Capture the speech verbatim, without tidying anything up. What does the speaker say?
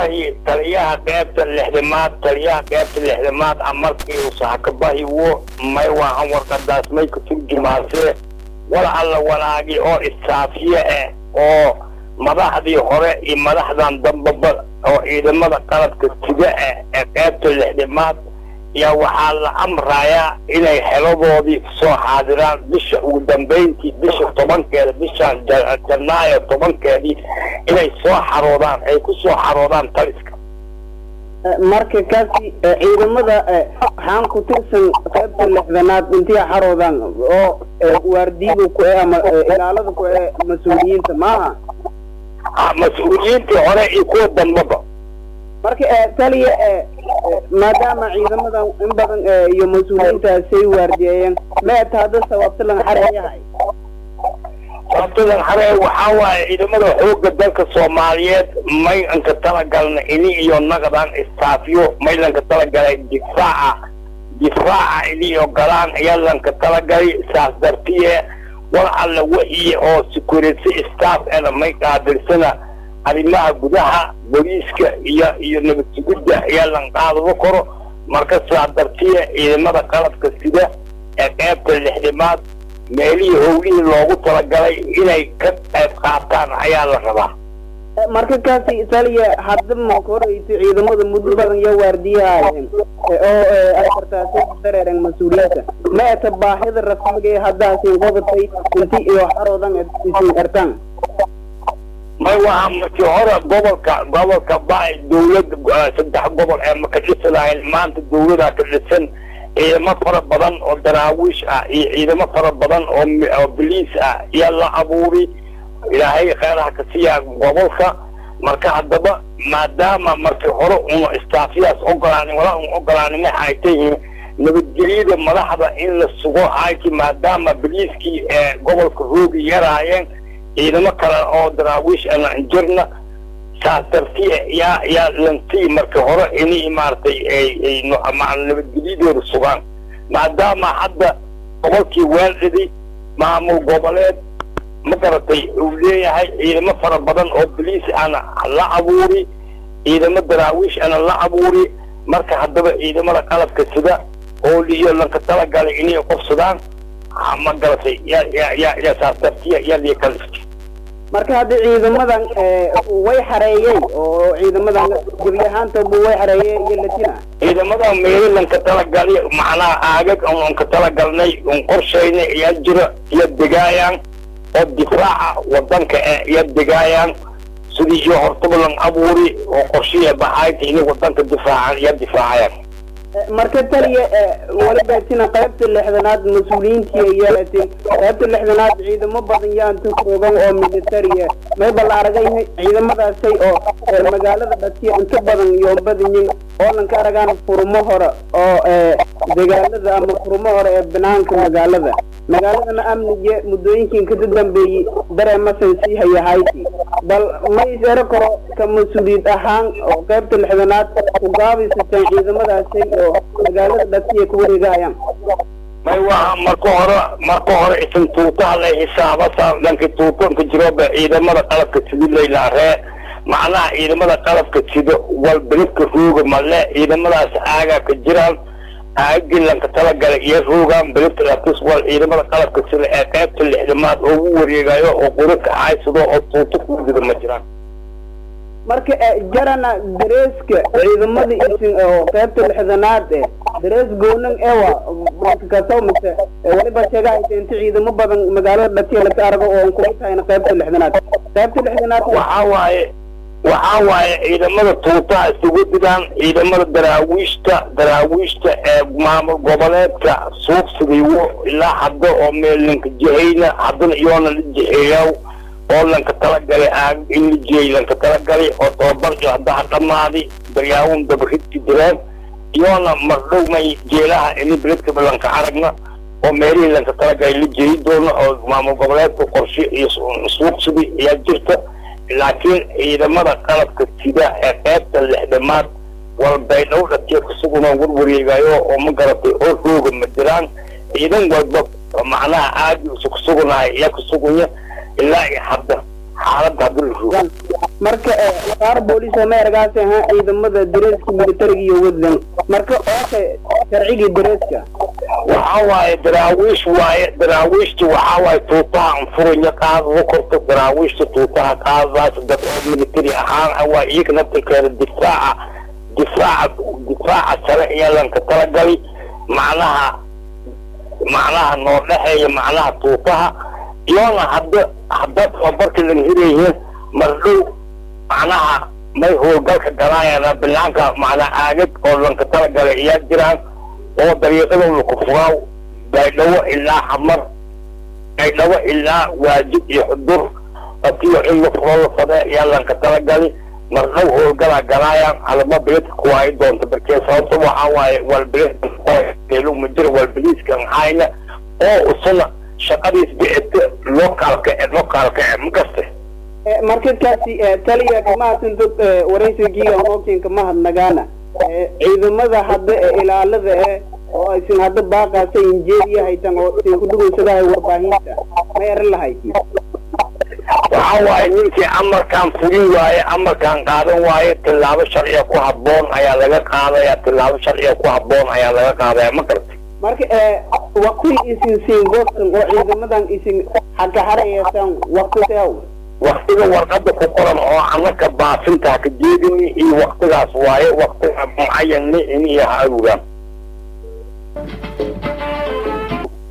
taliyaha qaybta lixdamaad taliyaha qaybta lixdamaad amarkii uu saxakabahi wo may waan warqadaas may ku turjumaasee wala alla wanaagi oo istaafiye ah oo madaxdii hore iyo madaxdan dambaba oo ciidamada qalabka sida ah ee qaybta lixdamaad yaa waxaa la amrayaa inay xeladoodii soo xaadiraan bisha ugu dambeyntii bisha tobankeeda bisha janaayo tobankeedii inay soo xaroodaan ay ku soo xaroodaan taliska marka kaasi ciidamada waxaan ku tirsan qaybta lixdanaad intii xaroodaan oo waardiyidu ku ama ilaalada ku mas-uuliyiinta maaha mas-uuliyiintii hore iyo kuwa dambaba marka taliya maadaama ciidamadan in badan iyo mas-uuliyiintaasay waardiyeeyeen meeta hadda sababta lan xareeyahay sababta lan xareey waxaa waaye ciidamada xoogga dalka soomaaliyeed may anka talagalna ini iyo naqdan istaafiyo may lanka talagalay difaaca difaaca ini iyo galaan ayaa lanka talagalay saas dartiye war alla wixii oo security staff ana may qaadirsana arrimaha gudaha booliiska iyo iyo nabad sugidda ayaa lan qaadado karo marka saas dartiye ciidamada qalabka sida ee qaybta lixdamaad meelihii howlihii loogu talagalay inay ka qayb qaataan ayaa la rabaa marka kaasi taliya hadda ma korayso ciidamada muddo badan iyo waardiyahaayeen oo afartaasay dareereen mas-uuliyiinta meeta baahida rasmiga ee haddaasin qodatay intii iyo xaroodan isin ertaan may waa markii hore gobolka gobolka baa dawladda saddex gobol ee ma ka dhisanaayeen maanta dawladaa ka dhisan ciidamo fara badan oo daraawiish ah iyo ciidamo fara badan oo boliis ah ayaa la abuuri ilaahay khayraha ka siiyaa gobolka marka haddaba maadaama markii hore una istaafiyaas ogolaanin walaa un ogolaanin waxay tayihiin nabadgelyada madaxda in la sugo ayki maadaama boliiskii ee gobolka roogi yaraayeen ciidamo kale oo daraawiish aan jirna saas dartiye yaa yaa lantii markii hore inay maartay ay ay nabadgelyadooda sugaan maadaama hadda gobolkii weelcidi maamul goboleed ma garatay uu leeyahay ciidamo fara badan oo boliis ana la abuuri ciidamo daraawiish ana la abuuri marka haddaba ciidamada qalabka sida oo liyo lanka talagalay inay qofsadaan ma garatay yaa yaa yaa yaa saas dartiye yaa liyo kalifti marka hadda ciidamadan way xareeyeen oo ciidamadan gebi ahaantooda way xareeyeen iyo latina ciidamadan meelo lanka talagalay macnaha aagag aan ka talagalnay un qorsheynay ayaa jira iyo degaayaan oo difaaca wadanka iyo degaayaan sidii iyo hortaba lan abuuri oo qorshiya baxayd inay wadanka difaacaan iyo difaacayaan marka taliya waliba tina qaybta lixdanaad mas-uuliyiintii ay yeelatay qaybta lixdanaad ciidamo badan yaan tukoogan oo militariya may bala aragay ciidamadaasay oo magaalada dhatiya inta badan iyo badanyin oo lanka aragaan furmo hore oo dagaalada ama furmo hore ee banaanka magaalada magaaladana amniga muddooyinkan ka dambeeyay dareemasan sii hayahayti bal ma isara karo ka mas-uuliyad ahaan oo qaybta lixdanaad ku gaabisateen ciidamadaasay oo magaalada dhatiya ku wareegayaan may waa marka hore marka hore isin tuutaha la xisaabasa dhanka tuutanka jiroba ciidamada qalabka sida laaree macnaha ciidamada qalabka sida walbalibka rooga male ciidamadaas aagaa ka jiraan aagii lanka talagalay iyo roogaan balibta laakiis wal ciidamada qalabka sida ee qaybta lixdamaad oo ugu wareegayo oo quraka haysado oo tuuta ku jira ma jiraan marka jarana dareeska ciidamada isin oo qaybta lixdanaad ee darees goonan ewa marka kasoo mise waliba sheegaa inta ciidamo badan magaalada dhatiya laga argo oo ku taayna qaybta lixdanaad qaybta lixdanaad waxa waaye waxa waaye ciidamada tuutaha isugu digaan ciidamada daraawiishta daraawiishta ee maamul goboleedka suuqsigiiwo ilaa hadda oo meel lanka jihayna haddana iyoona la jiheeyaw oo lanka talagalay aag in la jihey lanka talagalay oo tababar iyo haddaha dhammaaday daryaawun dabaridki direen iyoona mardhow may jeelaha ini beledkaba lanka aragna oo meelihii lanka talagalay la jihay doona oo maamul goboleedka qorshe iyo suuqsigi ayaa jirta laakiin ciidamada qalabka sida ee qaybta lixdamaad walbay dhow dhatiya kusuguna warwareegayo oo ma garatay oo rooga ma jiraan ciidan walba macnaha aadi kusugunahay ayaa kusugunya ilaa iyo hadda xaaladda hadda la rooga marka qaar booliis oo meergaas ah ciidamada dareeska militariga iyo wadan marka oo sharciga dareeska waxa waaye daraawiish waaye daraawiishtu waxa waaye tuutaha furanya qaad oo korto daraawiishtu tuutaha qaadaas dad militari ahaan waa iyaga naftirkeeda difaaca difaaca difaaca sharciyan ka talagalay macnaha macnaha noo dhaxeeya macnaha tuutaha iyona hadda hadda tababarka la hirayeen mardow macnaha may howlgalka galaayana bilaanka macnaha aagad oo lanka talagalay iyaa jiraan oo dariiqadooda ku furaaw baydhawo ilaa xamar baydhawo ilaa waajib iyo xudur atiyo in la furo la fadee iyaa lanka talagalay mardow howlgalaa galaayaan alama beedka kuwaayi doonta barkee sababta waxaa waaye walbeedka ma jira walbeliiska hayna oo usuna shaqadiis bixita locaalka ee locaalka ee makaste markadkaasi taliya kamaasan dad waraysigiiga hoobtinka mahadnagaana ciidamada hadda ilaalada eh oo aysan hadda baaqaasa injeediya haytan oo ay ku dhugaysadahay warbaahinta ma eran lahayti waxaa waaye ninkii amarkaan fulin waaye amarkaan qaadan waaye tilaabo sharciya ku habboon ayaa laga qaadaya tilaabo sharciya ku habboon ayaa laga qaadaya ma gartay marka waqti isin siin goobtan oo ciidamadan isin xagga haraysan waqtigaas waqtiga warqada ku qoran oo anaka baafinta ka jeedini iyo waqtigaas waaye waqtiga mucayan in iyo hawga